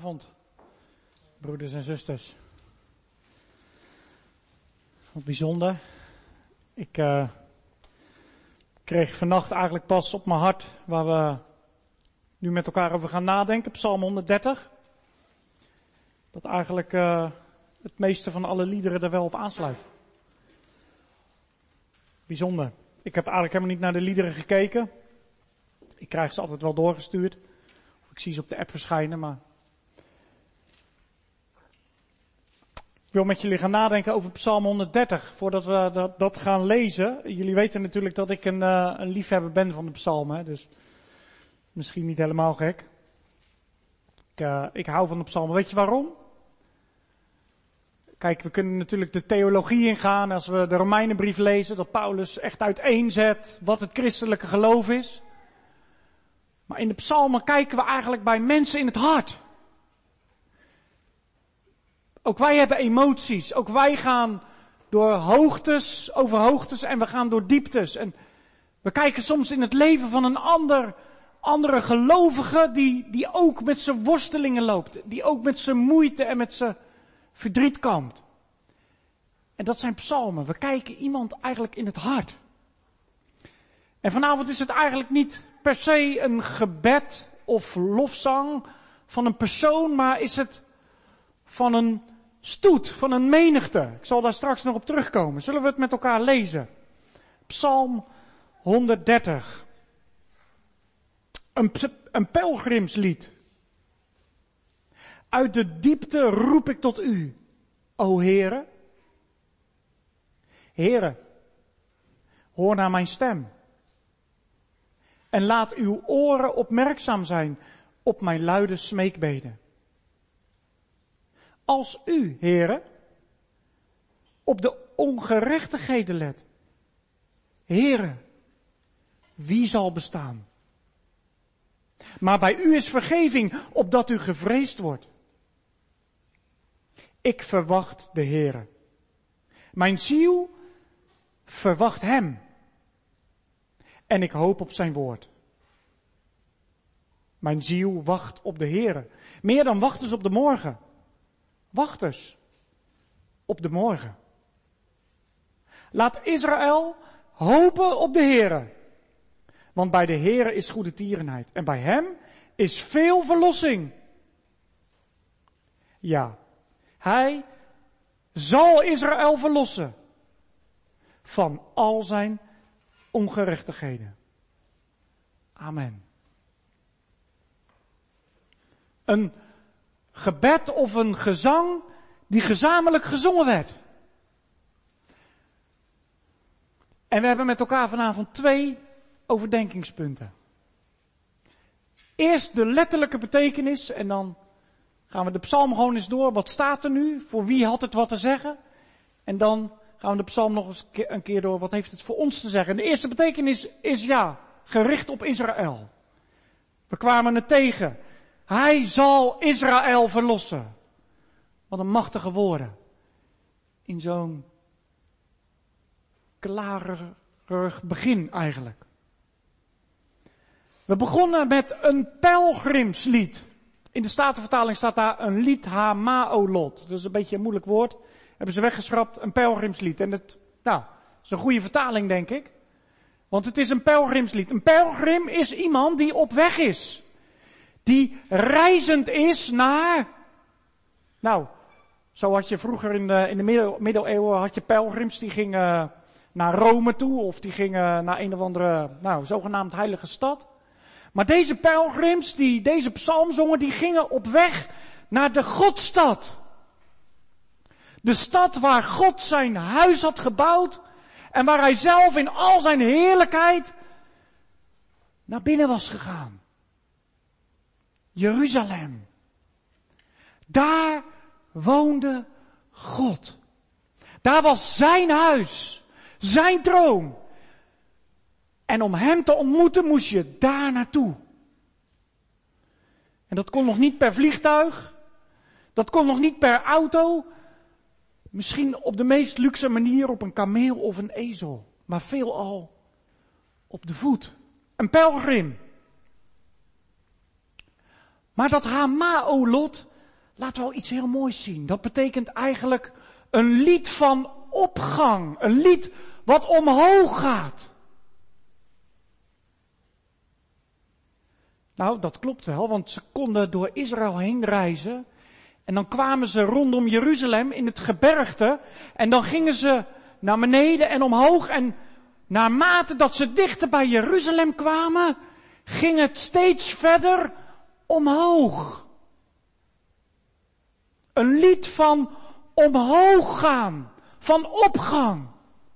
Goedenavond, broeders en zusters. Wat bijzonder. Ik kreeg vannacht eigenlijk pas op mijn hart waar we nu met elkaar over gaan nadenken, Psalm 130. Dat eigenlijk het meeste van alle liederen er wel op aansluit. Bijzonder. Ik heb eigenlijk helemaal niet naar de liederen gekeken. Ik krijg ze altijd wel doorgestuurd. Of ik zie ze op de app verschijnen, maar... Ik wil met jullie gaan nadenken over Psalm 130, voordat we dat gaan lezen. Jullie weten natuurlijk dat ik een liefhebber ben van de psalmen, dus misschien niet helemaal gek. Ik hou van de psalmen. Weet je waarom? Kijk, we kunnen natuurlijk de theologie ingaan als we de Romeinenbrief lezen, dat Paulus echt uiteenzet wat het christelijke geloof is. Maar in de psalmen kijken we eigenlijk bij mensen in het hart. Ook wij hebben emoties. Ook wij gaan door hoogtes, over hoogtes en we gaan door dieptes. En we kijken soms in het leven van een andere gelovige die ook met zijn worstelingen loopt. Die ook met zijn moeite en met zijn verdriet kampt. En dat zijn psalmen. We kijken iemand eigenlijk in het hart. En vanavond is het eigenlijk niet per se een gebed of lofzang van een persoon, maar is het van een stoet, van een menigte. Ik zal daar straks nog op terugkomen. Zullen we het met elkaar lezen? Psalm 130. Een pelgrimslied. Uit de diepte roep ik tot u, o Heere. Heere, hoor naar mijn stem. En laat uw oren opmerkzaam zijn op mijn luide smeekbeden. Als u, Heere, op de ongerechtigheden let. Heere, wie zal bestaan? Maar bij u is vergeving, opdat u gevreesd wordt. Ik verwacht de Heere. Mijn ziel verwacht hem. En ik hoop op zijn woord. Mijn ziel wacht op de Heere. Meer dan wachters op de morgen. Wachters op de morgen. Laat Israël hopen op de Heere. Want bij de Heere is goede tierenheid. En bij hem is veel verlossing. Ja, hij zal Israël verlossen. Van al zijn ongerechtigheden. Amen. Een gebed of een gezang die gezamenlijk gezongen werd. En we hebben met elkaar vanavond 2 overdenkingspunten. Eerst de letterlijke betekenis en dan gaan we de psalm gewoon eens door. Wat staat er nu? Voor wie had het wat te zeggen? En dan gaan we de psalm nog eens een keer door. Wat heeft het voor ons te zeggen? En de eerste betekenis is gericht op Israël. We kwamen het tegen. Hij zal Israël verlossen. Wat een machtige woorden. In zo'n klarig begin eigenlijk. We begonnen met een pelgrimslied. In de Statenvertaling staat daar een lied ha-ma-olot. Dat is een beetje een moeilijk woord. Hebben ze weggeschrapt, een pelgrimslied. En het, is een goede vertaling denk ik. Want het is een pelgrimslied. Een pelgrim is iemand die op weg is. Die reizend is naar... zo had je vroeger in de middeleeuwen had je pelgrims die gingen naar Rome toe. Of die gingen naar een of andere, zogenaamd heilige stad. Maar deze pelgrims, die deze psalm zongen, die gingen op weg naar de Godstad. De stad waar God zijn huis had gebouwd. En waar hij zelf in al zijn heerlijkheid naar binnen was gegaan. Jeruzalem. Daar woonde God. Daar was zijn huis. Zijn troon. En om hem te ontmoeten moest je daar naartoe. En dat kon nog niet per vliegtuig. Dat kon nog niet per auto. Misschien op de meest luxe manier op een kameel of een ezel. Maar veelal op de voet. Een pelgrim. Maar dat ha-ma-olot, laten we al iets heel moois zien. Dat betekent eigenlijk een lied van opgang. Een lied wat omhoog gaat. Nou, dat klopt wel, want ze konden door Israël heen reizen. En dan kwamen ze rondom Jeruzalem in het gebergte. En dan gingen ze naar beneden en omhoog. En naarmate dat ze dichter bij Jeruzalem kwamen, ging het steeds verder omhoog. Een lied van omhoog gaan, van opgang.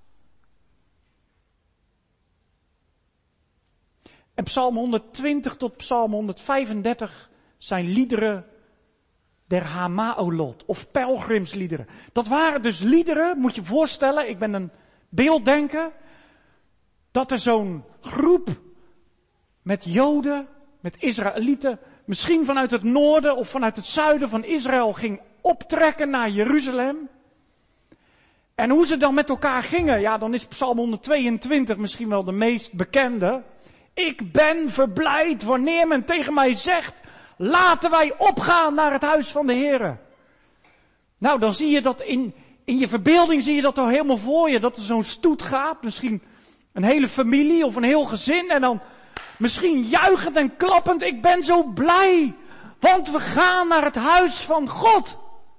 En Psalm 120 tot Psalm 135 zijn liederen der Hamaolot, of pelgrimsliederen. Dat waren dus liederen, moet je je voorstellen, ik ben een beelddenker, dat er zo'n groep met Joden, met Israëlieten, misschien vanuit het noorden of vanuit het zuiden van Israël ging optrekken naar Jeruzalem. En hoe ze dan met elkaar gingen, ja, dan is Psalm 122 misschien wel de meest bekende. Ik ben verblijd wanneer men tegen mij zegt, laten wij opgaan naar het huis van de Heere. Nou, dan zie je dat in je verbeelding zie je dat al helemaal voor je, dat er zo'n stoet gaat, misschien een hele familie of een heel gezin en dan misschien juichend en klappend, ik ben zo blij, want we gaan naar het huis van God.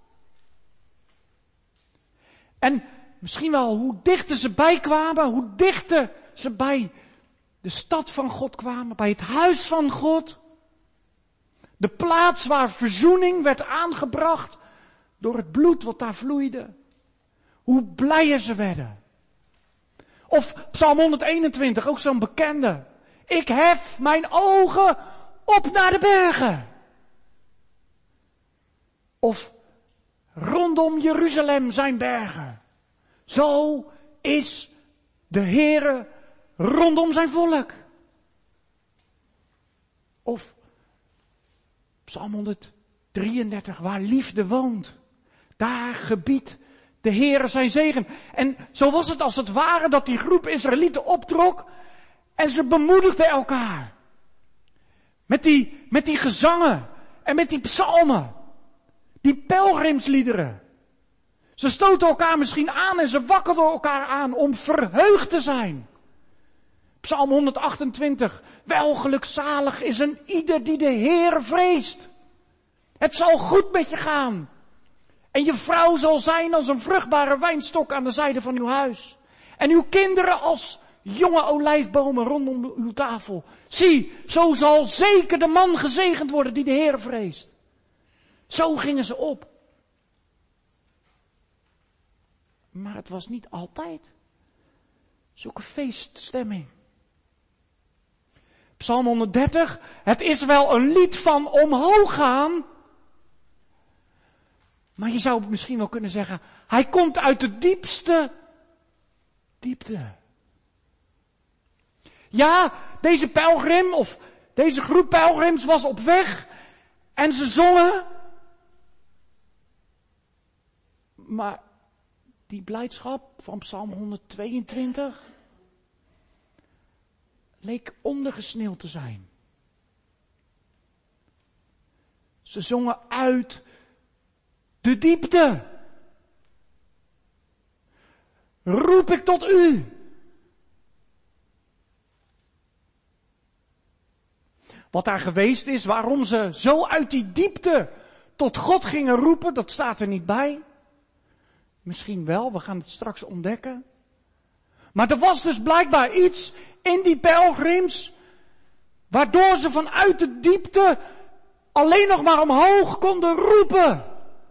En misschien wel hoe dichter ze bijkwamen, hoe dichter ze bij de stad van God kwamen, bij het huis van God. De plaats waar verzoening werd aangebracht door het bloed wat daar vloeide. Hoe blijer ze werden. Of Psalm 121, ook zo'n bekende. Ik hef mijn ogen op naar de bergen. Of rondom Jeruzalem zijn bergen. Zo is de Heere rondom zijn volk. Of Psalm 133, waar liefde woont. Daar gebiedt de Heere zijn zegen. En zo was het als het ware dat die groep Israëlieten optrok. En ze bemoedigden elkaar. Met die gezangen. En met die psalmen. Die pelgrimsliederen. Ze stoten elkaar misschien aan en ze wakkerden elkaar aan om verheugd te zijn. Psalm 128. Wel gelukzalig is een ieder die de Heer vreest. Het zal goed met je gaan. En je vrouw zal zijn als een vruchtbare wijnstok aan de zijde van uw huis. En uw kinderen als jonge olijfbomen rondom uw tafel. Zie, zo zal zeker de man gezegend worden die de Heer vreest. Zo gingen ze op. Maar het was niet altijd zulke feeststemming. Psalm 130, het is wel een lied van omhoog gaan. Maar je zou misschien wel kunnen zeggen, hij komt uit de diepste diepte. Ja, deze pelgrim of deze groep pelgrims was op weg en ze zongen. Maar die blijdschap van Psalm 122 leek ondergesneeuwd te zijn. Ze zongen uit de diepte. Roep ik tot u. Wat daar geweest is, waarom ze zo uit die diepte tot God gingen roepen, dat staat er niet bij. Misschien wel, we gaan het straks ontdekken. Maar er was dus blijkbaar iets in die pelgrims, waardoor ze vanuit de diepte alleen nog maar omhoog konden roepen.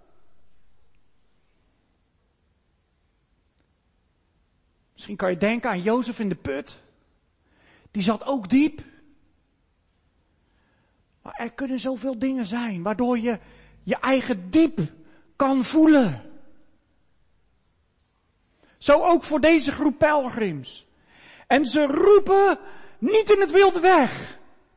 Misschien kan je denken aan Jozef in de put. Die zat ook diep. Maar er kunnen zoveel dingen zijn waardoor je je eigen diep kan voelen. Zo ook voor deze groep pelgrims. En ze roepen niet in het wilde weg.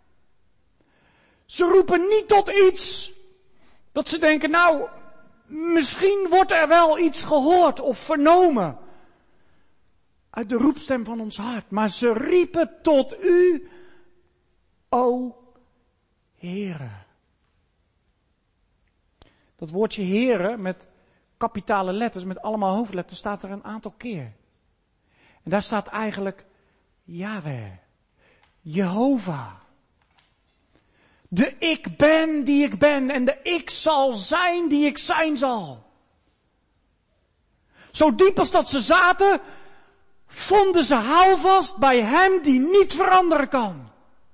Ze roepen niet tot iets dat ze denken, nou, misschien wordt er wel iets gehoord of vernomen uit de roepstem van ons hart. Maar ze riepen tot u, o Heere. Dat woordje Heere met kapitale letters, met allemaal hoofdletters, staat er een aantal keer. En daar staat eigenlijk Yahweh, Jehovah. De ik ben die ik ben en de ik zal zijn die ik zijn zal. Zo diep als dat ze zaten, vonden ze houvast bij hem die niet veranderen kan.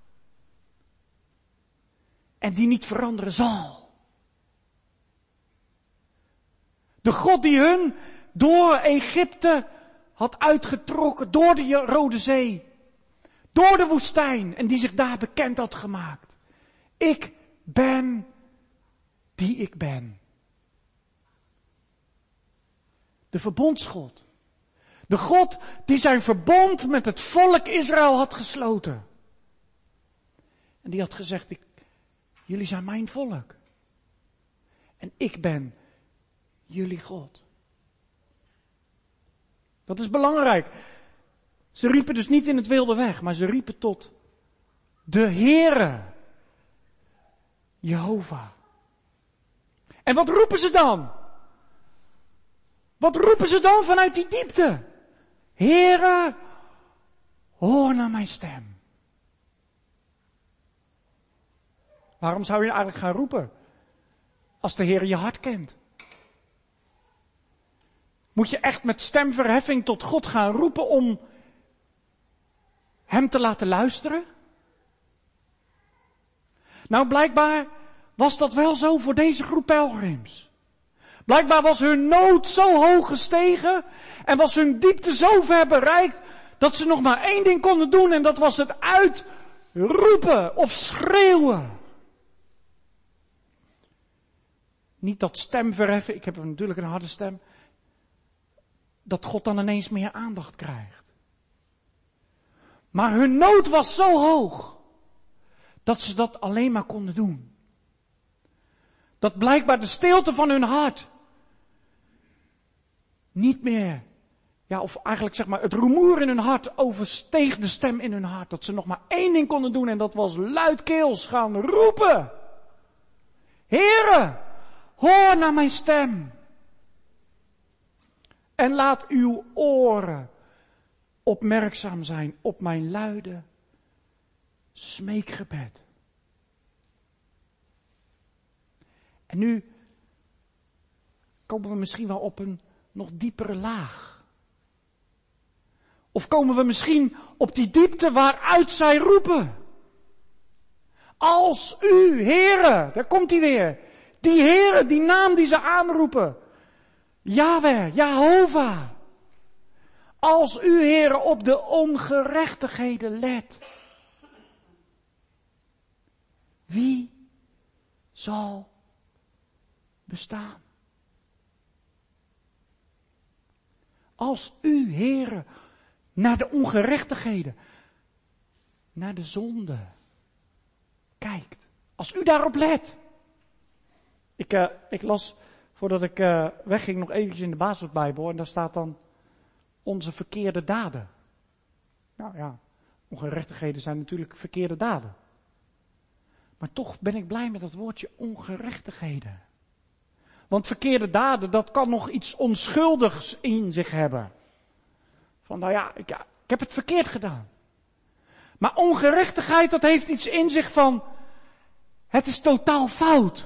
En die niet veranderen zal. De God die hun door Egypte had uitgetrokken, door de Rode Zee, door de woestijn en die zich daar bekend had gemaakt. Ik ben die ik ben. De verbondsgod. De God die zijn verbond met het volk Israël had gesloten. En die had gezegd, jullie zijn mijn volk. En ik ben jullie God. Dat is belangrijk. Ze riepen dus niet in het wilde weg, maar ze riepen tot de Heere. Jehovah. En wat roepen ze dan? Wat roepen ze dan vanuit die diepte? Heere, hoor naar mijn stem. Waarom zou je eigenlijk gaan roepen? Als de Heer je hart kent. Moet je echt met stemverheffing tot God gaan roepen om hem te laten luisteren? Nou, blijkbaar was dat wel zo voor deze groep pelgrims. Blijkbaar was hun nood zo hoog gestegen en was hun diepte zo ver bereikt dat ze nog maar één ding konden doen en dat was het uitroepen of schreeuwen. Niet dat stemverheffen, ik heb natuurlijk een harde stem, dat God dan ineens meer aandacht krijgt. Maar hun nood was zo hoog dat ze dat alleen maar konden doen. Dat blijkbaar de stilte van hun hart niet meer, of eigenlijk zeg maar het rumoer in hun hart oversteeg de stem in hun hart. Dat ze nog maar één ding konden doen en dat was luidkeels gaan roepen. Heere, hoor naar mijn stem. En laat uw oren opmerkzaam zijn op mijn luide smeekgebed. En nu komen we misschien wel op een nog diepere laag. Of komen we misschien op die diepte waaruit zij roepen. Als u, Heere, daar komt hij weer. Die Heere, die naam die ze aanroepen. Yahweh, Jehovah. Als u, Heere, op de ongerechtigheden let. Wie zal bestaan? Als u, Heere, naar de ongerechtigheden, naar de zonde kijkt. Als u daarop let. Ik las, voordat ik wegging, nog eventjes in de basisbijbel en daar staat dan onze verkeerde daden. Nou ja, ongerechtigheden zijn natuurlijk verkeerde daden. Maar toch ben ik blij met dat woordje ongerechtigheden. Want verkeerde daden, dat kan nog iets onschuldigs in zich hebben. Van ik heb het verkeerd gedaan. Maar ongerechtigheid, dat heeft iets in zich van, het is totaal fout.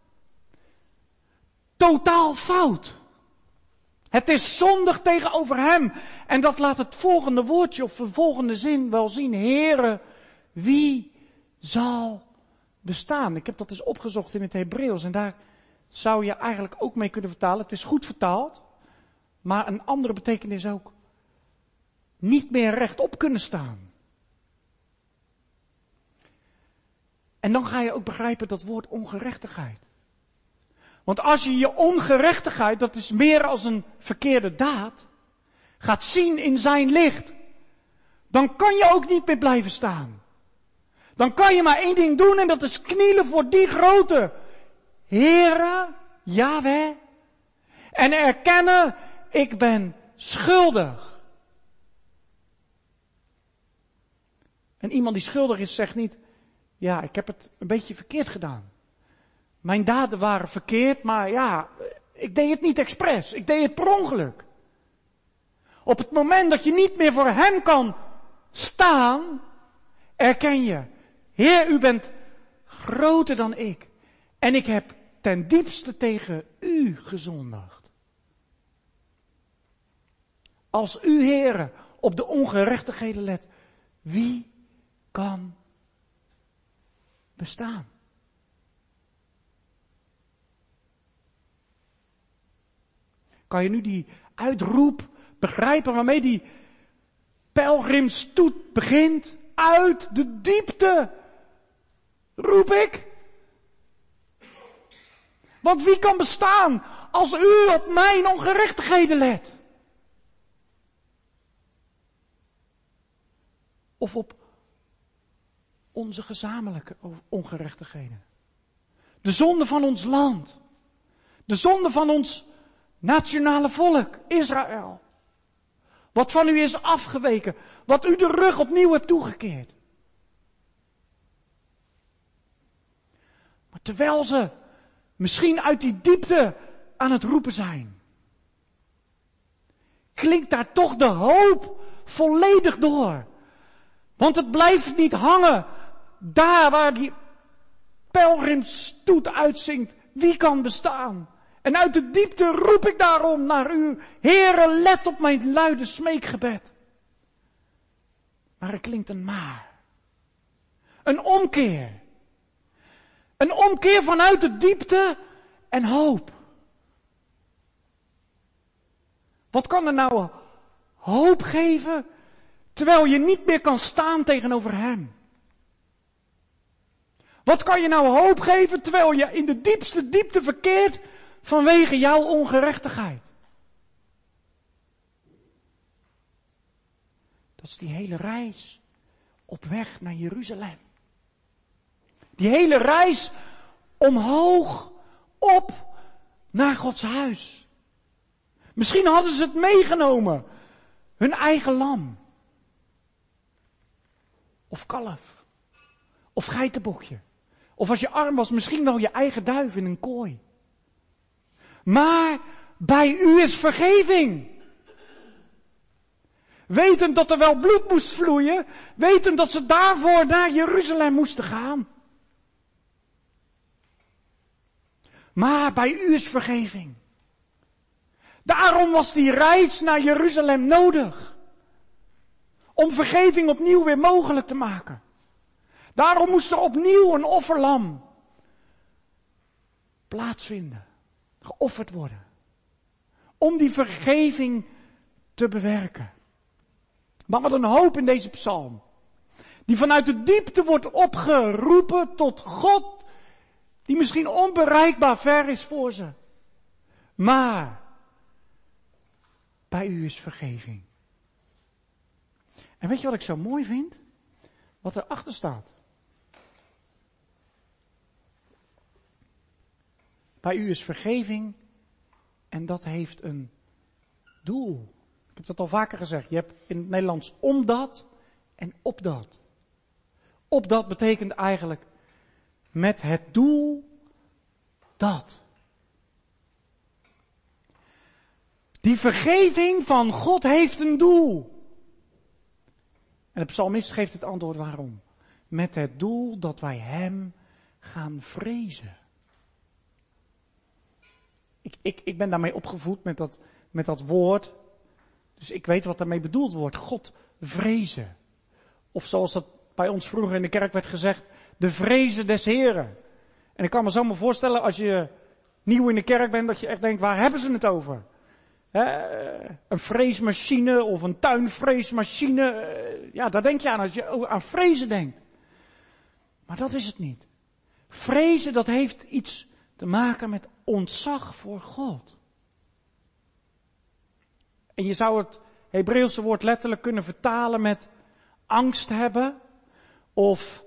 Totaal fout. Het is zondig tegenover hem. En dat laat het volgende woordje of de volgende zin wel zien. Heere, wie zal bestaan? Ik heb dat eens opgezocht in het Hebreeuws en daar zou je eigenlijk ook mee kunnen vertalen. Het is goed vertaald, maar een andere betekenis ook. Niet meer rechtop kunnen staan. En dan ga je ook begrijpen dat woord ongerechtigheid. Want als je je ongerechtigheid, dat is meer als een verkeerde daad, gaat zien in zijn licht, dan kan je ook niet meer blijven staan. Dan kan je maar één ding doen en dat is knielen voor die grote Heere, Yahweh, en erkennen, ik ben schuldig. En iemand die schuldig is, zegt niet, ik heb het een beetje verkeerd gedaan. Mijn daden waren verkeerd, maar ja, ik deed het niet expres. Ik deed het per ongeluk. Op het moment dat je niet meer voor hem kan staan, erken je, Heer, u bent groter dan ik. En ik heb ten diepste tegen u gezondigd. Als u, Heere, op de ongerechtigheden let, wie kan bestaan? Kan je nu die uitroep begrijpen waarmee die pelgrimstoet begint? Uit de diepte roep ik. Want wie kan bestaan als u op mijn ongerechtigheden let? Of op onze gezamenlijke ongerechtigheden. De zonde van ons land. De zonde van ons nationale volk, Israël. Wat van u is afgeweken. Wat u de rug opnieuw hebt toegekeerd. Maar terwijl ze misschien uit die diepte aan het roepen zijn, klinkt daar toch de hoop volledig door. Want het blijft niet hangen daar waar die pelgrimstoet uitzingt. Wie kan bestaan? En uit de diepte roep ik daarom naar u. Heere, let op mijn luide smeekgebed. Maar er klinkt een maar. Een omkeer. Een omkeer vanuit de diepte en hoop. Wat kan er nou hoop geven terwijl je niet meer kan staan tegenover hem? Wat kan je nou hoop geven terwijl je in de diepste diepte verkeert vanwege jouw ongerechtigheid? Dat is die hele reis op weg naar Jeruzalem. Die hele reis omhoog, op, naar Gods huis. Misschien hadden ze het meegenomen. Hun eigen lam. Of kalf. Of geitenbokje. Of als je arm was, misschien wel je eigen duif in een kooi. Maar bij u is vergeving. Wetend dat er wel bloed moest vloeien. Wetend dat ze daarvoor naar Jeruzalem moesten gaan. Maar bij u is vergeving. Daarom was die reis naar Jeruzalem nodig. Om vergeving opnieuw weer mogelijk te maken. Daarom moest er opnieuw een offerlam plaatsvinden. Geofferd worden. Om die vergeving te bewerken. Maar wat een hoop in deze psalm. Die vanuit de diepte wordt opgeroepen tot God. Die misschien onbereikbaar ver is voor ze. Maar bij u is vergeving. En weet je wat ik zo mooi vind? Wat erachter staat. Bij u is vergeving en dat heeft een doel. Ik heb dat al vaker gezegd. Je hebt in het Nederlands omdat en opdat. Opdat betekent eigenlijk met het doel dat. Die vergeving van God heeft een doel. En de psalmist geeft het antwoord waarom. Met het doel dat wij hem gaan vrezen. Ik ben daarmee opgevoed met dat woord. Dus ik weet wat daarmee bedoeld wordt. God vrezen. Of zoals dat bij ons vroeger in de kerk werd gezegd. De vrezen des Heren. En ik kan me zo maar voorstellen als je nieuw in de kerk bent. Dat je echt denkt, waar hebben ze het over? Een vreesmachine of een tuinvreesmachine. Ja, daar denk je aan als je aan vrezen denkt. Maar dat is het niet. Vrezen, dat heeft iets te maken met ontzag voor God. En je zou het Hebreeuwse woord letterlijk kunnen vertalen met angst hebben. Of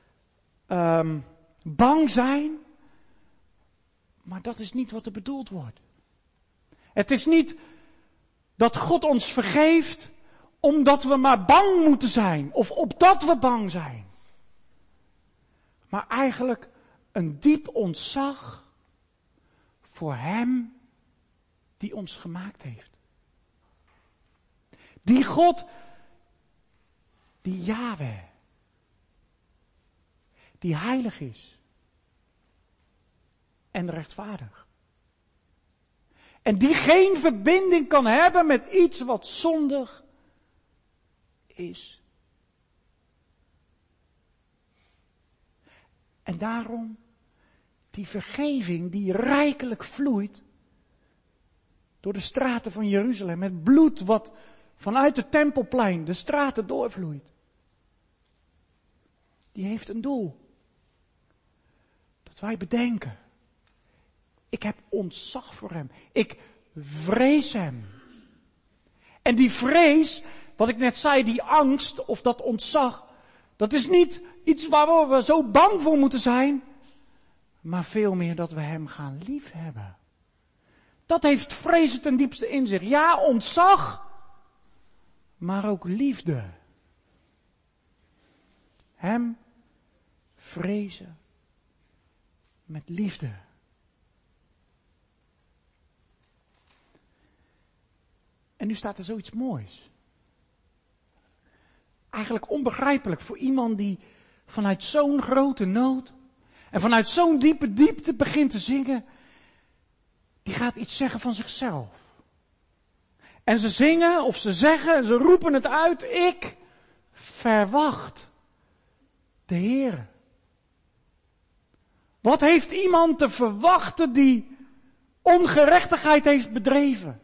bang zijn. Maar dat is niet wat er bedoeld wordt. Het is niet dat God ons vergeeft omdat we maar bang moeten zijn. Of opdat we bang zijn. Maar eigenlijk een diep ontzag voor Hem die ons gemaakt heeft. Die God, die Yahweh, die heilig is en rechtvaardig. En die geen verbinding kan hebben met iets wat zondig is. En daarom die vergeving die rijkelijk vloeit door de straten van Jeruzalem. Het bloed wat vanuit het Tempelplein de straten doorvloeit. Die heeft een doel. Dat wij bedenken. Ik heb ontzag voor Hem. Ik vrees Hem. En die vrees, wat ik net zei, die angst of dat ontzag, dat is niet iets waar we zo bang voor moeten zijn, maar veel meer dat we Hem gaan liefhebben. Dat heeft vrezen ten diepste in zich. Ja, ontzag, maar ook liefde. Hem vrezen met liefde. En nu staat er zoiets moois. Eigenlijk onbegrijpelijk voor iemand die vanuit zo'n grote nood en vanuit zo'n diepe diepte begint te zingen. Die gaat iets zeggen van zichzelf. En ze zingen of ze zeggen en ze roepen het uit. Ik verwacht de Heer. Wat heeft iemand te verwachten die ongerechtigheid heeft bedreven?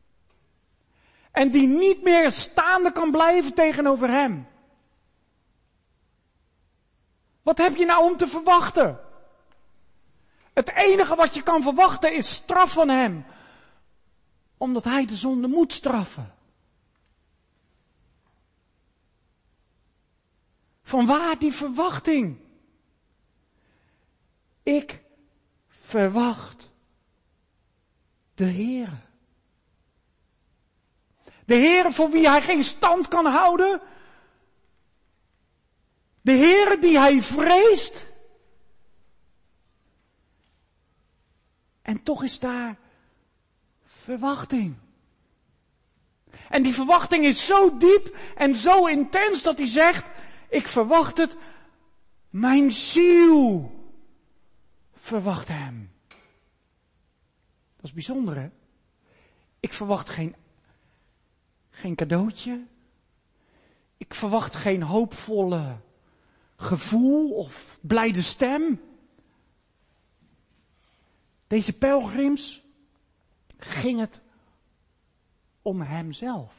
En die niet meer staande kan blijven tegenover Hem. Wat heb je nou om te verwachten? Het enige wat je kan verwachten is straf van Hem. Omdat Hij de zonde moet straffen. Vanwaar die verwachting? Ik verwacht de Heer. De Heer voor wie Hij geen stand kan houden. De Heer die Hij vreest. En toch is daar verwachting. En die verwachting is zo diep en zo intens dat Hij zegt, ik verwacht het, mijn ziel verwacht Hem. Dat is bijzonder, hè? Ik verwacht geen cadeautje. Ik verwacht geen hoopvolle gevoel of blijde stem. Deze pelgrims ging het om Hemzelf.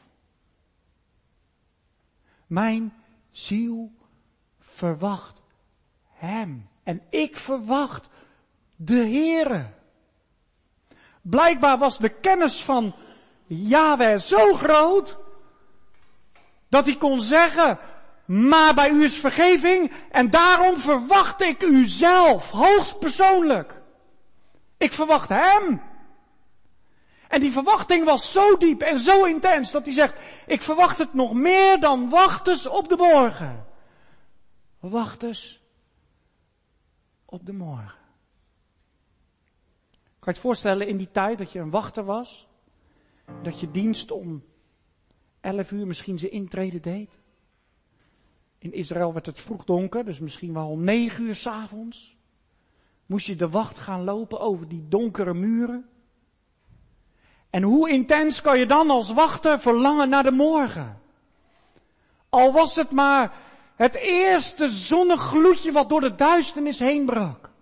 Mijn ziel verwacht Hem. En ik verwacht de Heere. Blijkbaar was de kennis van Yahweh zo groot, dat hij kon zeggen, maar bij u is vergeving en daarom verwacht ik u zelf, hoogstpersoonlijk. Ik verwacht Hem. En die verwachting was zo diep en zo intens dat hij zegt, ik verwacht het nog meer dan wachters op de morgen. Wachters op de morgen. Kan je het voorstellen in die tijd dat je een wachter was? Dat je dienst om 11 uur misschien zijn intrede deed? In Israël werd het vroeg donker, dus misschien wel om 9 uur 's avonds. Moest je de wacht gaan lopen over die donkere muren? En hoe intens kan je dan als wachter verlangen naar de morgen? Al was het maar het eerste zonnegloedje wat door de duisternis heen brak.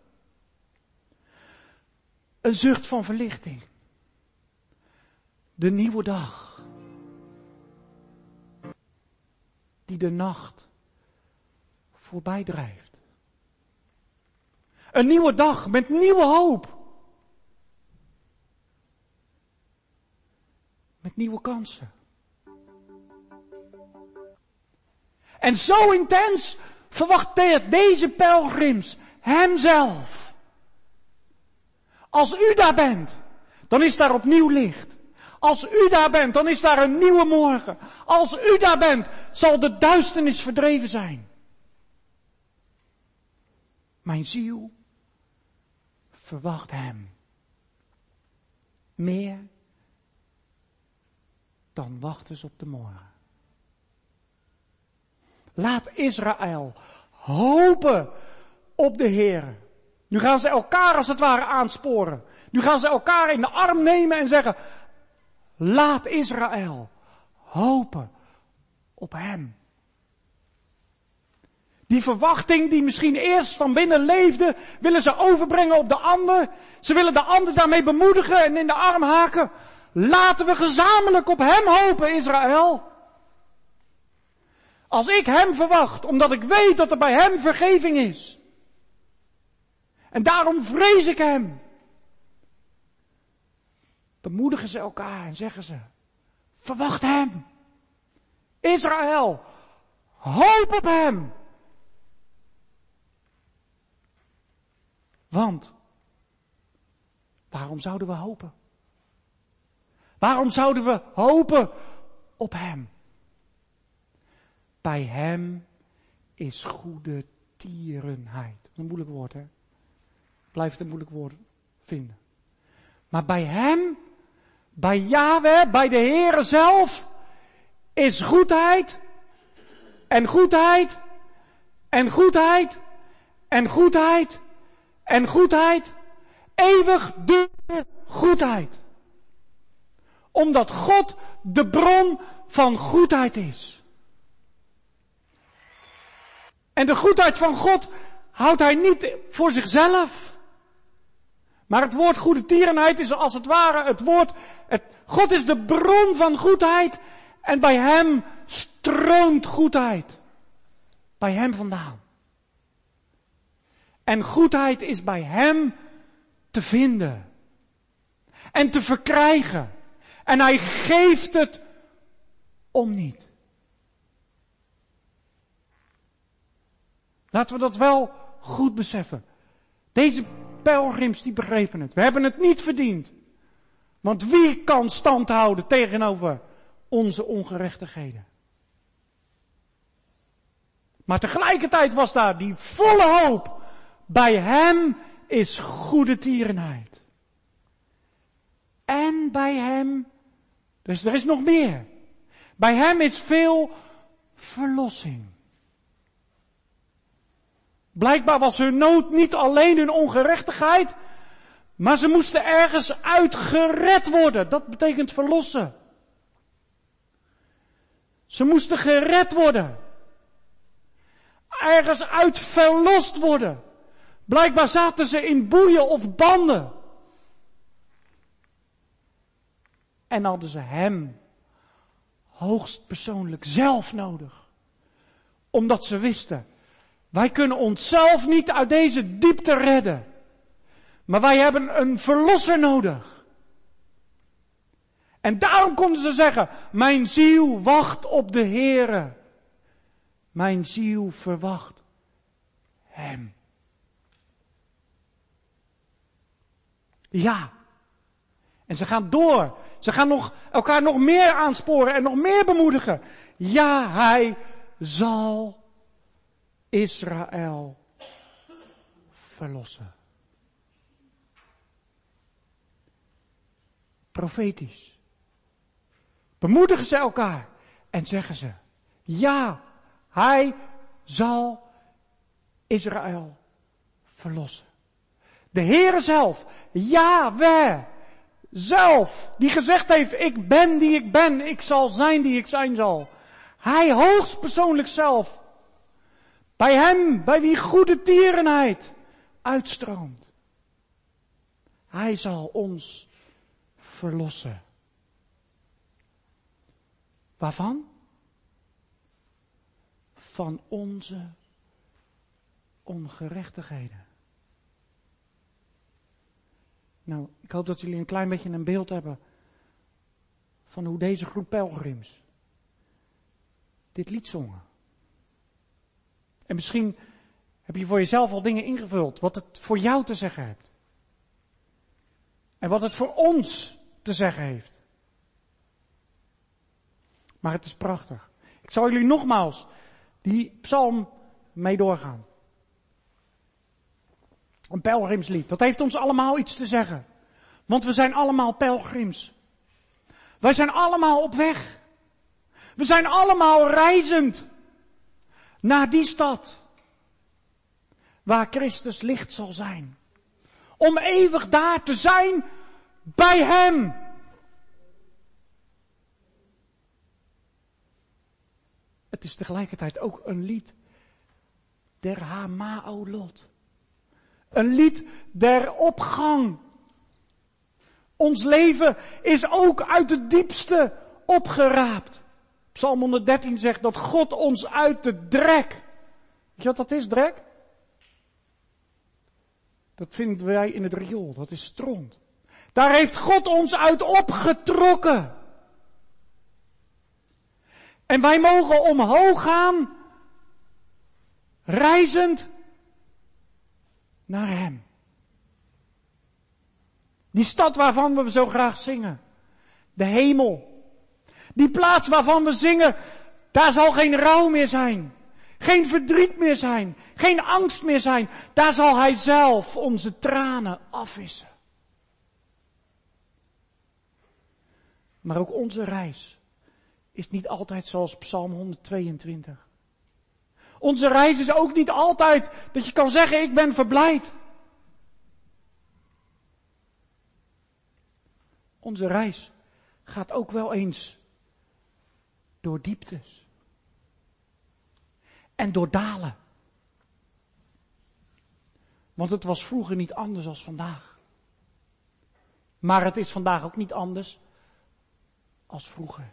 Een zucht van verlichting. De nieuwe dag. Die de nacht voorbij drijft. Een nieuwe dag met nieuwe hoop. Met nieuwe kansen. En zo intens verwacht deze pelgrims Hemzelf. Als u daar bent, dan is daar opnieuw licht. Als u daar bent, dan is daar een nieuwe morgen. Als u daar bent, zal de duisternis verdreven zijn. Mijn ziel verwacht hem. Meer dan wachten ze op de morgen. Laat Israël hopen op de Heer. Nu gaan ze elkaar als het ware aansporen. Nu gaan ze elkaar in de arm nemen en zeggen, laat Israël hopen op hem. Die verwachting die misschien eerst van binnen leefde, willen ze overbrengen op de ander. Ze willen de ander daarmee bemoedigen en in de arm haken. Laten we gezamenlijk op hem hopen, Israël. Als ik hem verwacht, omdat ik weet dat er bij hem vergeving is. En daarom vrees ik hem. Bemoedigen ze elkaar en zeggen ze, verwacht hem. Israël, hoop op hem. Want, waarom zouden we hopen? Waarom zouden we hopen op hem? Bij hem is goede tierenheid. Een moeilijk woord, hè? Blijf het een moeilijk woord vinden. Maar bij hem, bij Yahweh, bij de Heere zelf, is goedheid en goedheid en goedheid en goedheid en goedheid, eeuwigdurende goedheid. Omdat God de bron van goedheid is. En de goedheid van God houdt hij niet voor zichzelf. Maar het woord goede tierenheid is als het ware het woord, God is de bron van goedheid en bij hem stroomt goedheid. Bij hem vandaan. En goedheid is bij hem te vinden. En te verkrijgen. En hij geeft het om niet. Laten we dat wel goed beseffen. Deze pelgrims die begrepen het. We hebben het niet verdiend. Want wie kan stand houden tegenover onze ongerechtigheden? Maar tegelijkertijd was daar die volle hoop. Bij hem is goede tierenheid. En bij hem, dus er is nog meer. Bij hem is veel verlossing. Blijkbaar was hun nood niet alleen hun ongerechtigheid, maar ze moesten ergens uit gered worden. Dat betekent verlossen. Ze moesten gered worden. Ergens uit verlost worden. Blijkbaar zaten ze in boeien of banden. En hadden ze hem hoogstpersoonlijk zelf nodig. Omdat ze wisten, wij kunnen onszelf niet uit deze diepte redden. Maar wij hebben een verlosser nodig. En daarom konden ze zeggen, mijn ziel wacht op de Heere. Mijn ziel verwacht hem. Ja. En ze gaan door. Ze gaan elkaar nog meer aansporen en nog meer bemoedigen. Ja, hij zal Israël verlossen. Profetisch. Bemoedigen ze elkaar en zeggen ze, ja, hij zal Israël verlossen. De Heere zelf, Yahweh zelf, die gezegd heeft, ik ben die ik ben, ik zal zijn die ik zijn zal. Hij hoogstpersoonlijk zelf. Bij hem, bij wie goede tierenheid uitstroomt. Hij zal ons verlossen. Waarvan? Van onze ongerechtigheden. Nou, ik hoop dat jullie een klein beetje een beeld hebben van hoe deze groep pelgrims dit lied zongen. En misschien heb je voor jezelf al dingen ingevuld, wat het voor jou te zeggen heeft. En wat het voor ons te zeggen heeft. Maar het is prachtig. Ik zal jullie nogmaals die psalm mee doorgaan. Een pelgrimslied. Dat heeft ons allemaal iets te zeggen. Want we zijn allemaal pelgrims. Wij zijn allemaal op weg. We zijn allemaal reizend naar die stad waar Christus licht zal zijn. Om eeuwig daar te zijn bij Hem. Het is tegelijkertijd ook een lied der Hamaolot. Een lied der opgang. Ons leven is ook uit het diepste opgeraapt. Psalm 113 zegt dat God ons uit de drek. Weet je wat dat is, drek? Dat vinden wij in het riool, dat is stront. Daar heeft God ons uit opgetrokken. En wij mogen omhoog gaan, reizend naar Hem. Die stad waarvan we zo graag zingen. De hemel. Die plaats waarvan we zingen, daar zal geen rouw meer zijn. Geen verdriet meer zijn. Geen angst meer zijn. Daar zal Hij zelf onze tranen afwissen. Maar ook onze reis is niet altijd zoals Psalm 122. Onze reis is ook niet altijd dat je kan zeggen, ik ben verblijd. Onze reis gaat ook wel eens door dieptes. En door dalen. Want het was vroeger niet anders als vandaag. Maar het is vandaag ook niet anders als vroeger.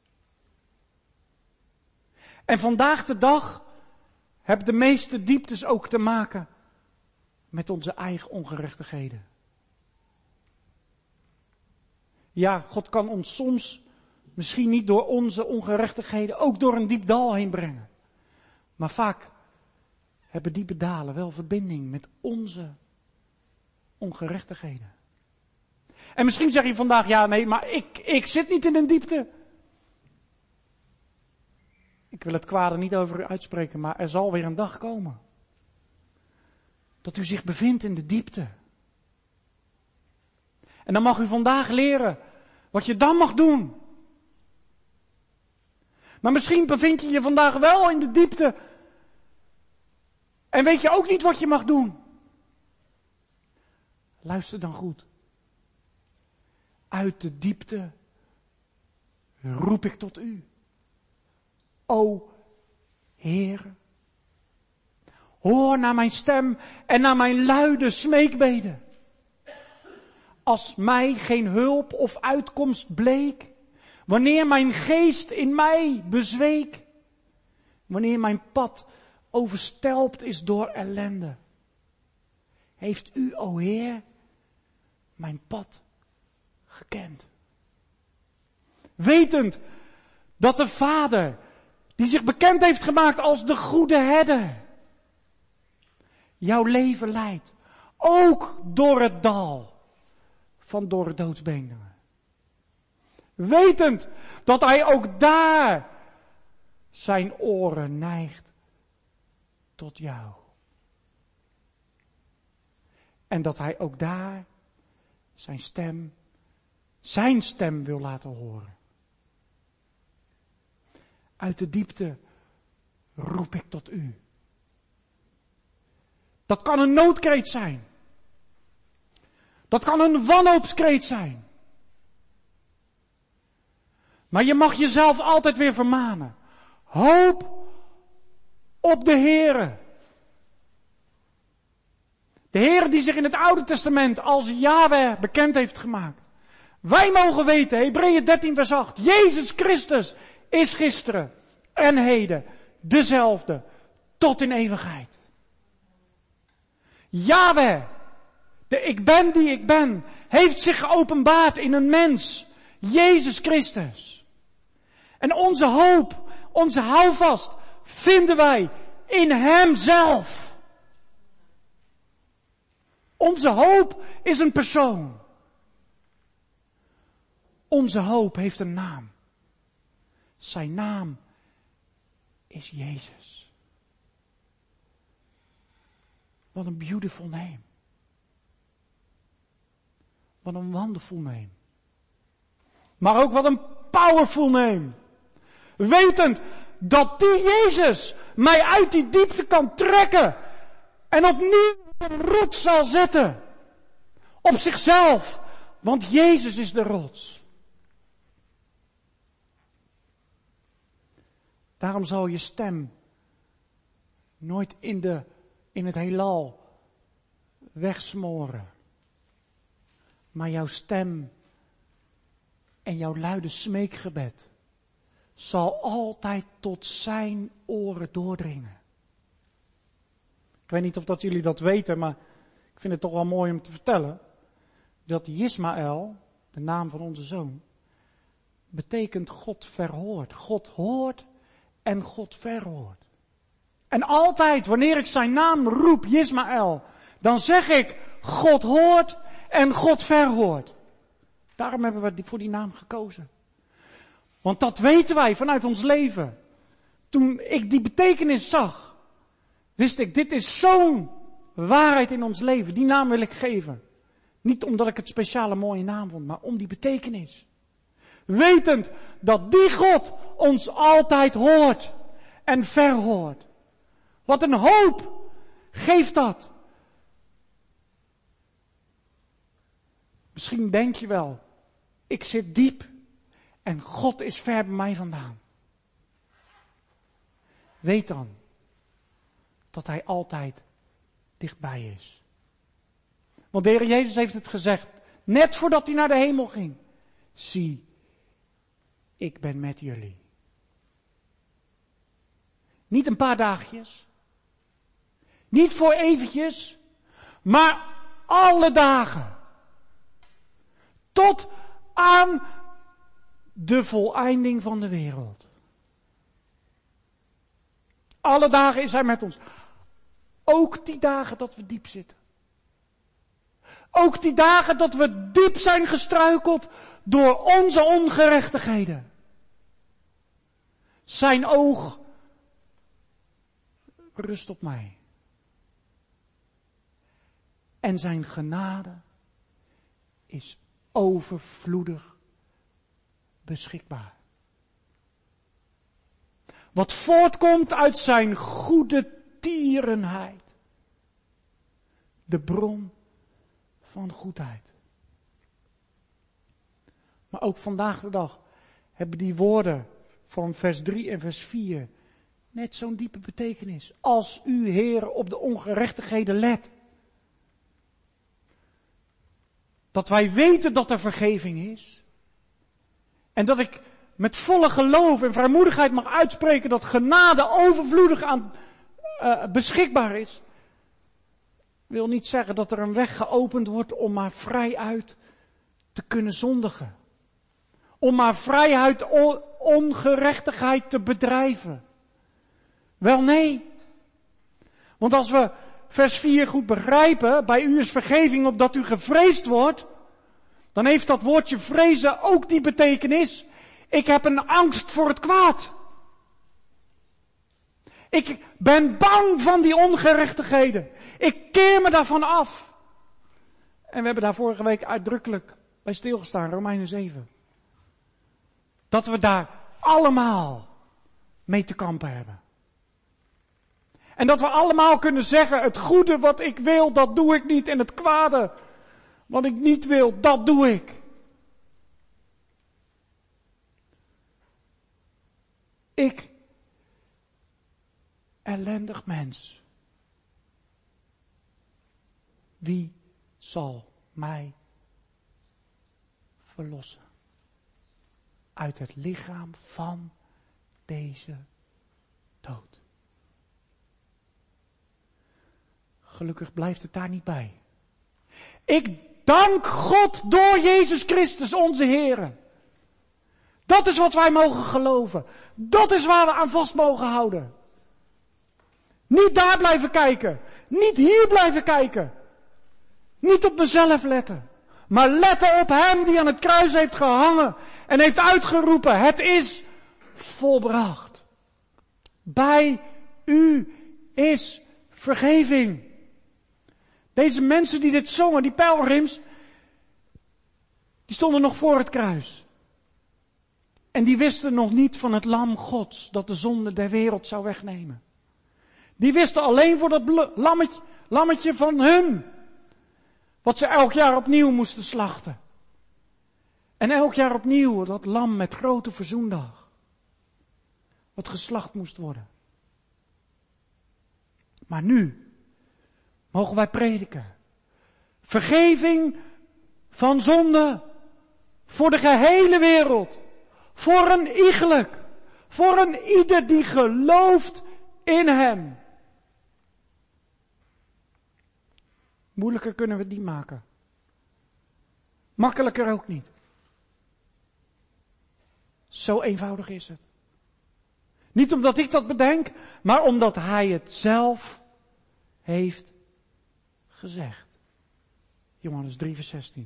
En vandaag de dag hebben de meeste dieptes ook te maken met onze eigen ongerechtigheden. Ja, God kan ons soms, misschien niet door onze ongerechtigheden, ook door een diep dal heen brengen. Maar vaak hebben diepe dalen wel verbinding met onze ongerechtigheden. En misschien zeg je vandaag, ja nee, maar ik zit niet in een diepte. Ik wil het kwade niet over u uitspreken, maar er zal weer een dag komen. Dat u zich bevindt in de diepte. En dan mag u vandaag leren wat je dan mag doen. Maar misschien bevind je je vandaag wel in de diepte. En weet je ook niet wat je mag doen. Luister dan goed. Uit de diepte roep ik tot u. O Heer, hoor naar mijn stem en naar mijn luide smeekbeden. Als mij geen hulp of uitkomst bleek, wanneer mijn geest in mij bezweek, wanneer mijn pad overstelpt is door ellende, heeft u, o Heer, mijn pad gekend. Wetend dat de Vader, die zich bekend heeft gemaakt als de goede herder, jouw leven leidt, ook door het dal van dorre doodsbeenderen. Wetend dat hij ook daar zijn oren neigt tot jou. En dat hij ook daar zijn stem wil laten horen. Uit de diepte roep ik tot u. Dat kan een noodkreet zijn. Dat kan een wanhoopskreet zijn. Maar je mag jezelf altijd weer vermanen. Hoop op de Heere. De Heere die zich in het Oude Testament als Yahweh bekend heeft gemaakt. Wij mogen weten, Hebreeën 13 vers 8, Jezus Christus is gisteren en heden dezelfde tot in eeuwigheid. Yahweh, de ik ben die ik ben, heeft zich geopenbaard in een mens, Jezus Christus. En onze hoop, onze houvast, vinden wij in Hem zelf. Onze hoop is een persoon. Onze hoop heeft een naam. Zijn naam is Jezus. Wat een beautiful name. Wat een wonderful name. Maar ook wat een powerful name. Wetend dat die Jezus mij uit die diepte kan trekken. En opnieuw een rots zal zetten. Op zichzelf. Want Jezus is de rots. Daarom zal je stem nooit in het heelal wegsmoren. Maar jouw stem en jouw luide smeekgebed zal altijd tot zijn oren doordringen. Ik weet niet of dat jullie dat weten, maar ik vind het toch wel mooi om te vertellen. Dat Ismaël, de naam van onze zoon, betekent God verhoort. God hoort en God verhoort. En altijd, wanneer ik zijn naam roep, Ismaël, dan zeg ik, God hoort en God verhoort. Daarom hebben we voor die naam gekozen. Want dat weten wij vanuit ons leven. Toen ik die betekenis zag, wist ik, dit is zo'n waarheid in ons leven. Die naam wil ik geven. Niet omdat ik het speciale mooie naam vond, maar om die betekenis. Wetend dat die God ons altijd hoort en verhoort. Wat een hoop geeft dat. Misschien denk je wel, ik zit diep en God is ver bij mij vandaan. Weet dan dat Hij altijd dichtbij is. Want de Heer Jezus heeft het gezegd, net voordat Hij naar de hemel ging. Zie, ik ben met jullie. Niet een paar dagjes. Niet voor eventjes. Maar alle dagen. Tot aan de voleinding van de wereld. Alle dagen is Hij met ons. Ook die dagen dat we diep zitten. Ook die dagen dat we diep zijn gestruikeld door onze ongerechtigheden. Zijn oog rust op mij. En zijn genade is overvloedig beschikbaar. Wat voortkomt uit zijn goede tierenheid. De bron van goedheid. Maar ook vandaag de dag hebben die woorden van vers 3 en vers 4 net zo'n diepe betekenis. Als u, Heer, op de ongerechtigheden let. Dat wij weten dat er vergeving is. En dat ik met volle geloof en vrijmoedigheid mag uitspreken dat genade overvloedig beschikbaar is. Wil niet zeggen dat er een weg geopend wordt om maar vrijuit te kunnen zondigen. Om maar vrijuit ongerechtigheid te bedrijven. Wel nee. Want als we vers 4 goed begrijpen, bij u is vergeving opdat u gevreesd wordt, dan heeft dat woordje vrezen ook die betekenis. Ik heb een angst voor het kwaad. Ik ben bang van die ongerechtigheden. Ik keer me daarvan af. En we hebben daar vorige week uitdrukkelijk bij stilgestaan, Romeinen 7. Dat we daar allemaal mee te kampen hebben. En dat we allemaal kunnen zeggen, het goede wat ik wil, dat doe ik niet. En het kwade wat ik niet wil, dat doe ik. Ik, ellendig mens. Wie zal mij verlossen uit het lichaam van deze dood? Gelukkig blijft het daar niet bij. Ik dank God door Jezus Christus onze Heer. Dat is wat wij mogen geloven. Dat is waar we aan vast mogen houden. Niet daar blijven kijken. Niet hier blijven kijken. Niet op mezelf letten. Maar letten op Hem die aan het kruis heeft gehangen. En heeft uitgeroepen, het is volbracht. Bij u is vergeving. Deze mensen die dit zongen, die pelgrims, Die stonden nog voor het kruis. En die wisten nog niet van het lam Gods dat de zonde der wereld zou wegnemen. Die wisten alleen voor dat lammetje van hun. Wat ze elk jaar opnieuw moesten slachten. En elk jaar opnieuw dat lam met grote verzoendag. Wat geslacht moest worden. Maar nu mogen wij prediken. Vergeving van zonde voor de gehele wereld. Voor een iegelijk. Voor een ieder die gelooft in hem. Moeilijker kunnen we het niet maken. Makkelijker ook niet. Zo eenvoudig is het. Niet omdat ik dat bedenk, maar omdat hij het zelf heeft gezegd. Johannes 3 vers 16.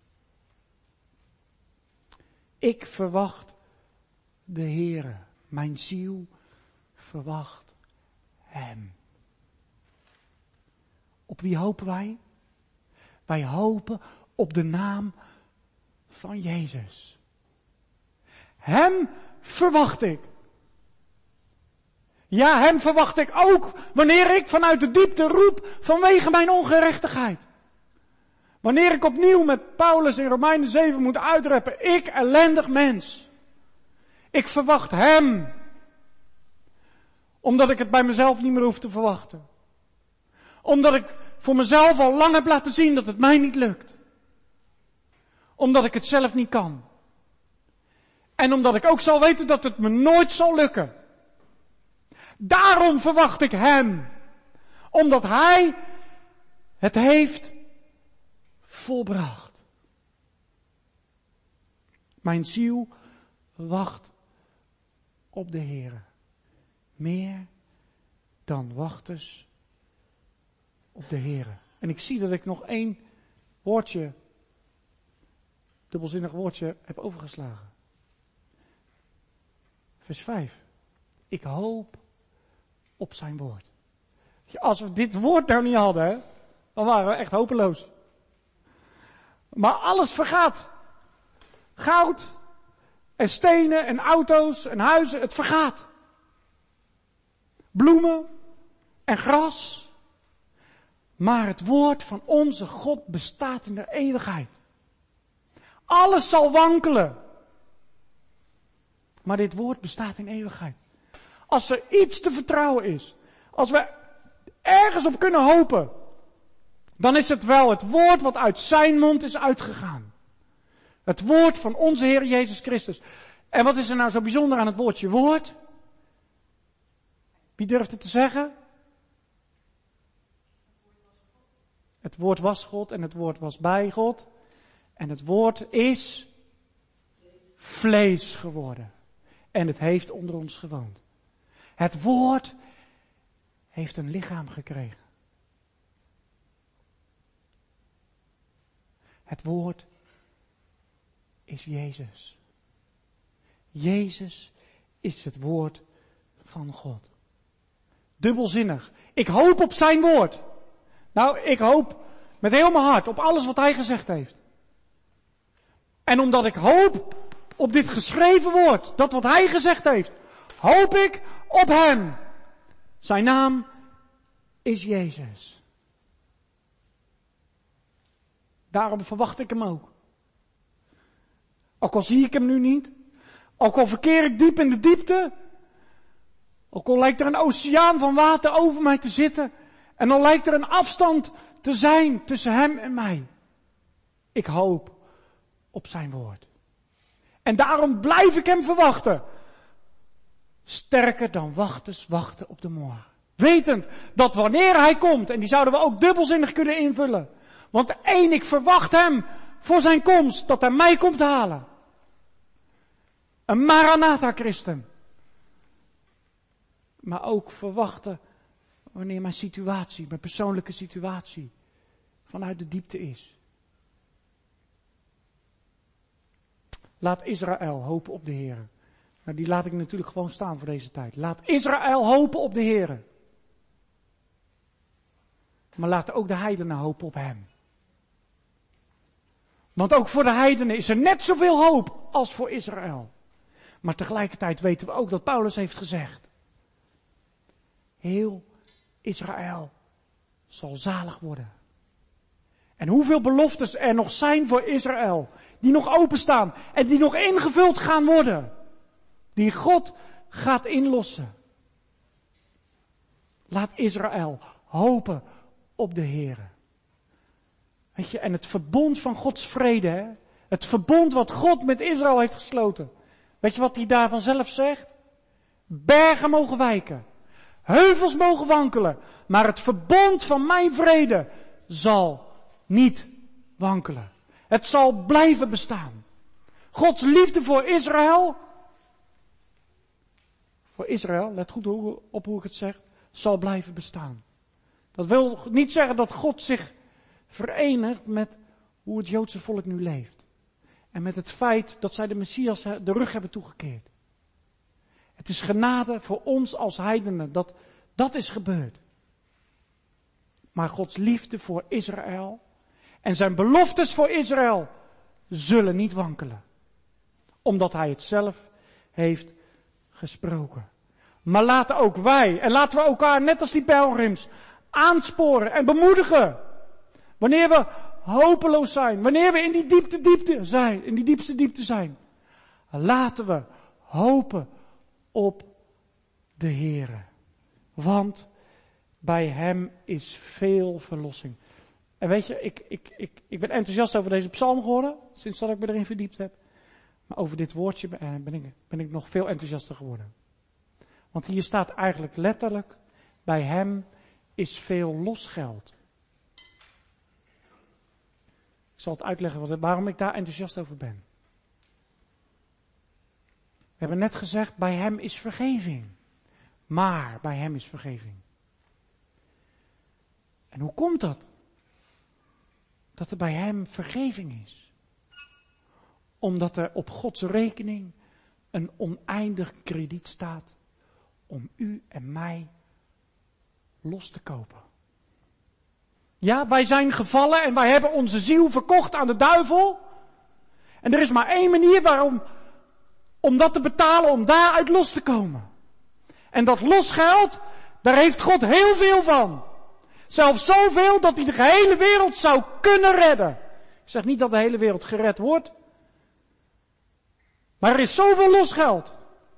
Ik verwacht de Heere. Mijn ziel verwacht hem. Op wie hopen wij? Wij hopen op de naam van Jezus. Hem verwacht ik. Ja, hem verwacht ik ook wanneer ik vanuit de diepte roep vanwege mijn ongerechtigheid. Wanneer ik opnieuw met Paulus in Romeinen 7 moet uitreppen. Ik ellendig mens. Ik verwacht hem. Omdat ik het bij mezelf niet meer hoef te verwachten. Omdat ik voor mezelf al lang heb laten zien dat het mij niet lukt. Omdat ik het zelf niet kan. En omdat ik ook zal weten dat het me nooit zal lukken. Daarom verwacht ik hem. Omdat hij het heeft volbracht. Mijn ziel wacht op de Heere. Meer dan wachters op de Heere. En ik zie dat ik nog één woordje, dubbelzinnig woordje, heb overgeslagen. Vers 5. Ik hoop op zijn woord. Als we dit woord nou niet hadden, hè, dan waren we echt hopeloos. Maar alles vergaat. Goud en stenen en auto's en huizen, het vergaat. Bloemen en gras. Maar het woord van onze God bestaat in de eeuwigheid. Alles zal wankelen. Maar dit woord bestaat in eeuwigheid. Als er iets te vertrouwen is, als we ergens op kunnen hopen, dan is het wel het woord wat uit zijn mond is uitgegaan. Het woord van onze Heer Jezus Christus. En wat is er nou zo bijzonder aan het woordje woord? Wie durft het te zeggen? Het woord was God en het woord was bij God. En het woord is vlees geworden. En het heeft onder ons gewoond. Het woord heeft een lichaam gekregen. Het woord is Jezus. Jezus is het woord van God. Dubbelzinnig. Ik hoop op zijn woord. Nou, ik hoop met heel mijn hart op alles wat hij gezegd heeft. En omdat ik hoop op dit geschreven woord, dat wat hij gezegd heeft, hoop ik op hem. Zijn naam is Jezus. Daarom verwacht ik hem ook. Ook al zie ik hem nu niet. Ook al verkeer ik diep in de diepte. Ook al lijkt er een oceaan van water over mij te zitten. En al lijkt er een afstand te zijn tussen hem en mij. Ik hoop op zijn woord. En daarom blijf ik hem verwachten. Sterker dan wachters wachten op de morgen. Wetend dat wanneer hij komt, en die zouden we ook dubbelzinnig kunnen invullen. Want één, ik verwacht hem voor zijn komst, dat hij mij komt halen. Een Maranatha-christen. Maar ook verwachten wanneer mijn situatie, mijn persoonlijke situatie, vanuit de diepte is. Laat Israël hopen op de Heer. Nou, die laat ik natuurlijk gewoon staan voor deze tijd. Laat Israël hopen op de Heer. Maar laat ook de heidenen hopen op hem. Want ook voor de heidenen is er net zoveel hoop als voor Israël. Maar tegelijkertijd weten we ook dat Paulus heeft gezegd: heel Israël zal zalig worden. En hoeveel beloftes er nog zijn voor Israël, die nog openstaan en die nog ingevuld gaan worden. Die God gaat inlossen. Laat Israël hopen op de Heere. Weet je, en het verbond van Gods vrede, hè? Het verbond wat God met Israël heeft gesloten. Weet je wat hij daarvan zelf zegt? Bergen mogen wijken. Heuvels mogen wankelen. Maar het verbond van mijn vrede zal niet wankelen. Het zal blijven bestaan. Gods liefde voor Israël, let goed op hoe ik het zeg, zal blijven bestaan. Dat wil niet zeggen dat God zich verenigt met hoe het Joodse volk nu leeft. En met het feit dat zij de Messias de rug hebben toegekeerd. Het is genade voor ons als heidenen dat is gebeurd. Maar Gods liefde voor Israël en zijn beloftes voor Israël zullen niet wankelen. Omdat hij het zelf heeft gesproken. Maar laten ook wij, en laten we elkaar net als die pelgrims aansporen en bemoedigen. Wanneer we hopeloos zijn, wanneer we in die diepste diepte zijn. Laten we hopen op de Heere. Want bij hem is veel verlossing. En weet je, ik ben enthousiast over deze psalm geworden, sinds dat ik me erin verdiept heb. Maar over dit woordje ben ik nog veel enthousiaster geworden. Want hier staat eigenlijk letterlijk, bij hem is veel losgeld. Ik zal het uitleggen waarom ik daar enthousiast over ben. We hebben net gezegd, bij hem is vergeving. Maar bij hem is vergeving. En hoe komt dat? Dat er bij hem vergeving is. Omdat er op Gods rekening een oneindig krediet staat om u en mij los te kopen. Ja, wij zijn gevallen en wij hebben onze ziel verkocht aan de duivel. En er is maar één manier om dat te betalen, om daaruit los te komen. En dat losgeld, daar heeft God heel veel van. Zelfs zoveel dat hij de gehele wereld zou kunnen redden. Ik zeg niet dat de hele wereld gered wordt. Maar er is zoveel losgeld.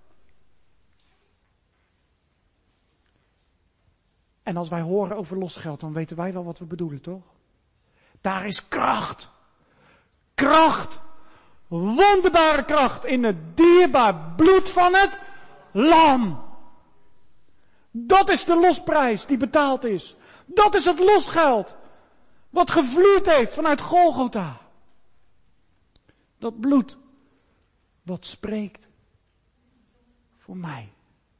En als wij horen over losgeld, dan weten wij wel wat we bedoelen, toch? Daar is kracht. Kracht. Wonderbare kracht in het dierbaar bloed van het lam. Dat is de losprijs die betaald is. Dat is het losgeld. Wat gevloeid heeft vanuit Golgotha. Dat bloed. Wat spreekt voor mij.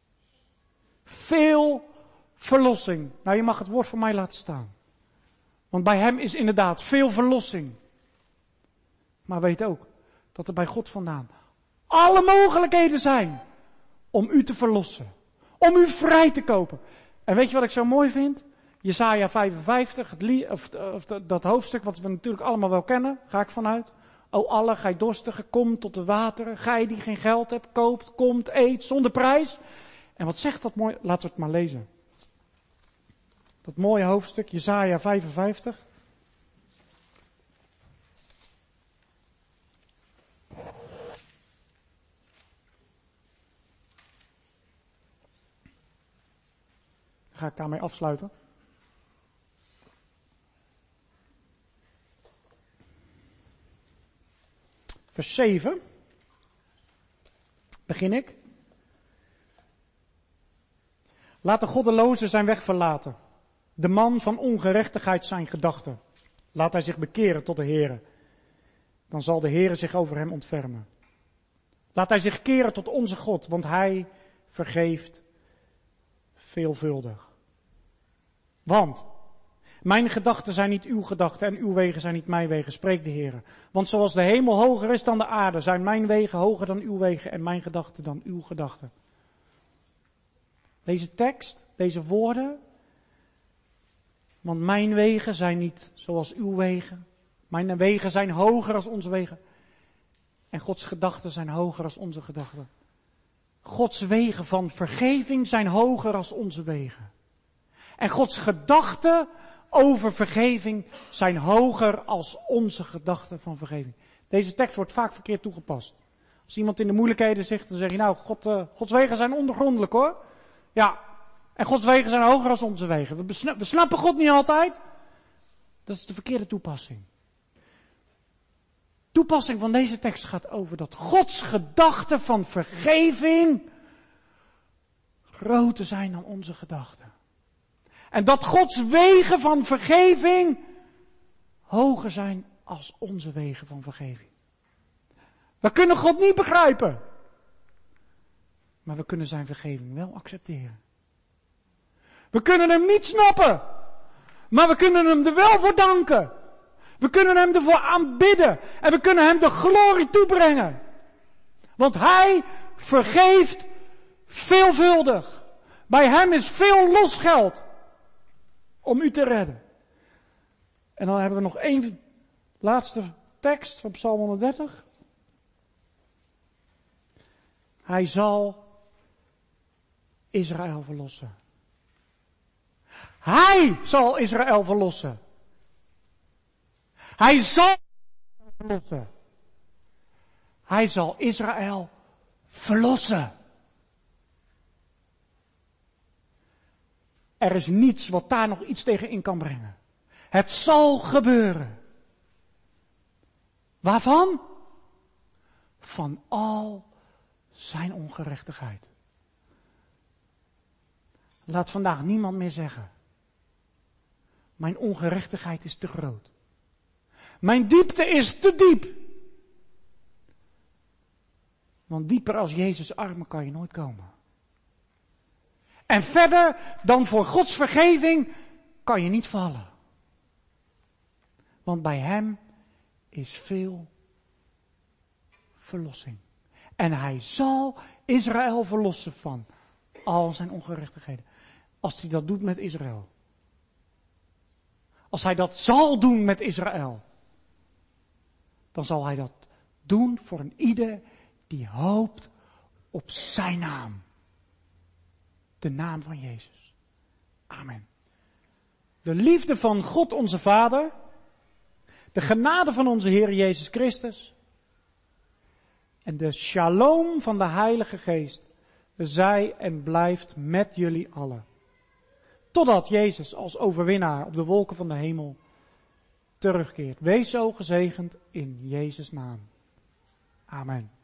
Veel verlossing. Nou, je mag het woord voor mij laten staan. Want bij hem is inderdaad veel verlossing. Maar weet ook dat er bij God vandaan alle mogelijkheden zijn om u te verlossen. Om u vrij te kopen. En weet je wat ik zo mooi vind? Jesaja 55, dat hoofdstuk wat we natuurlijk allemaal wel kennen, ga ik vanuit. O alle, gij dorstigen, kom tot de wateren. Gij die geen geld hebt, koopt, komt, eet, zonder prijs. En wat zegt dat mooi? Laten we het maar lezen. Dat mooie hoofdstuk, Jesaja 55. Ga ik daarmee afsluiten. Vers 7. Begin ik. Laat de goddeloze zijn weg verlaten. De man van ongerechtigheid zijn gedachten. Laat hij zich bekeren tot de Heere. Dan zal de Heere zich over hem ontfermen. Laat hij zich keren tot onze God, want hij vergeeft veelvuldig. Want mijn gedachten zijn niet uw gedachten en uw wegen zijn niet mijn wegen, spreekt de Heere. Want zoals de hemel hoger is dan de aarde, zijn mijn wegen hoger dan uw wegen en mijn gedachten dan uw gedachten. Deze tekst, deze woorden. Want mijn wegen zijn niet zoals uw wegen. Mijn wegen zijn hoger als onze wegen. En Gods gedachten zijn hoger als onze gedachten. Gods wegen van vergeving zijn hoger als onze wegen. En Gods gedachten over vergeving zijn hoger als onze gedachten van vergeving. Deze tekst wordt vaak verkeerd toegepast. Als iemand in de moeilijkheden zegt, dan zeg je nou, Gods wegen zijn ondergrondelijk hoor. Ja, en Gods wegen zijn hoger als onze wegen. We snappen God niet altijd. Dat is de verkeerde toepassing. De toepassing van deze tekst gaat over dat Gods gedachten van vergeving groter zijn dan onze gedachten. En dat Gods wegen van vergeving hoger zijn als onze wegen van vergeving. We kunnen God niet begrijpen. Maar we kunnen zijn vergeving wel accepteren. We kunnen hem niet snappen. Maar we kunnen hem er wel voor danken. We kunnen hem ervoor aanbidden. En we kunnen hem de glorie toebrengen. Want hij vergeeft veelvuldig. Bij hem is veel losgeld om u te redden. En dan hebben we nog één laatste tekst van Psalm 130. Hij zal Israël verlossen. Hij zal Israël verlossen. Hij zal verlossen. Hij zal Israël verlossen. Er is niets wat daar nog iets tegen in kan brengen. Het zal gebeuren. Waarvan? Van al zijn ongerechtigheid. Laat vandaag niemand meer zeggen: mijn ongerechtigheid is te groot. Mijn diepte is te diep. Want dieper als Jezus' armen kan je nooit komen. En verder dan voor Gods vergeving kan je niet vallen. Want bij hem is veel verlossing. En hij zal Israël verlossen van al zijn ongerechtigheden. Als hij dat doet met Israël. Als hij dat zal doen met Israël. Dan zal hij dat doen voor een ieder die hoopt op zijn naam. De naam van Jezus. Amen. De liefde van God onze Vader. De genade van onze Heer Jezus Christus. En de shalom van de Heilige Geest. Zij en blijft met jullie allen. Totdat Jezus als overwinnaar op de wolken van de hemel terugkeert. Wees zo gezegend in Jezus' naam. Amen.